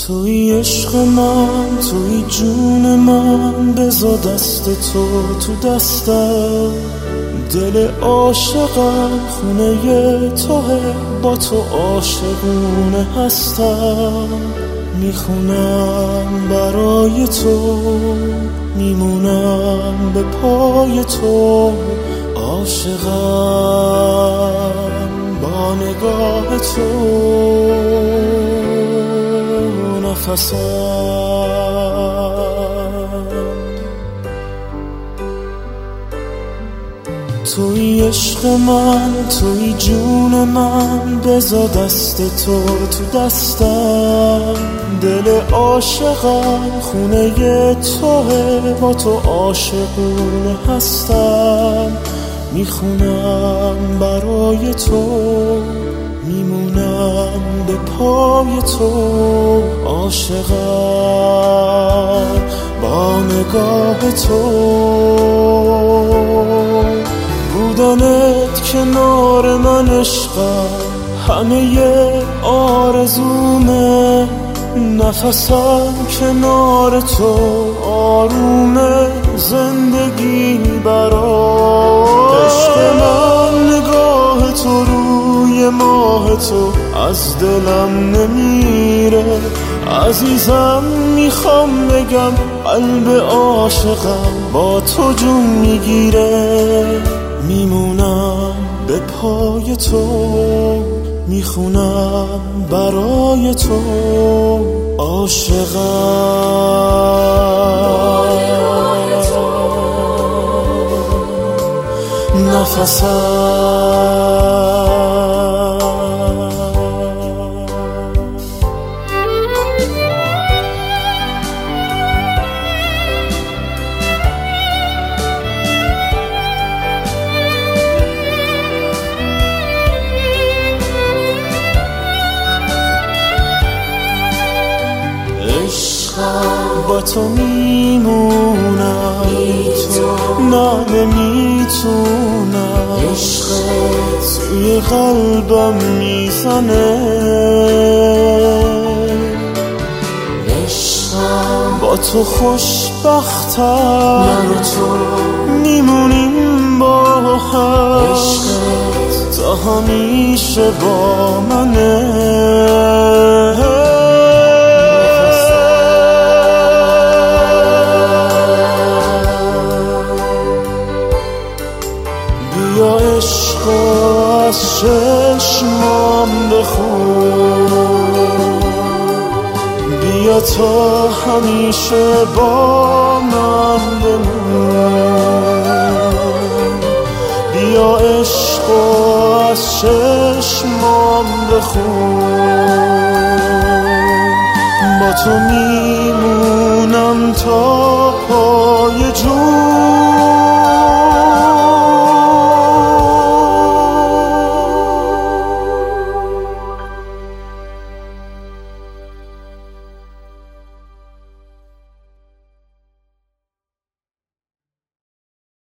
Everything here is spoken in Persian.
توی عشق من، توی جون من، بذار دست تو دستم. دل عاشقم خونه توه، با تو عاشقونه هستم. میخونم برای تو، میمونم به پای تو. عاشقم با نگاه تو، توی عشق من، توی جون من، بذار دست تو دستم. دل عاشقم خونه توه، با تو عاشقونه هستم. میخونم برای تو، میمونم به پای تو. عاشقم با نگاه تو، بودنت کنار من عشقم، همه آرزومه. نفسم کنار تو آرومه، زندگی برام. عشق من نگاه تو روی ماه تو از دلم نمیره. عزیزم میخوام بگم قلب عاشقم با تو جون میگیره. میمونم به پای تو، میخونم برای تو. عاشقم نفسم. با تو میمونم، نه نمیتونم. عشقت توی قلبم میزنه. عشقم با تو خوشبختم، من و تو میمونیم با هم. عشقت تا همیشه با منه. بیا عشق از چشمام بخون، بیا تا همیشه با من بمون. بیا عشق از چشمام بخون، با تو میمونم تا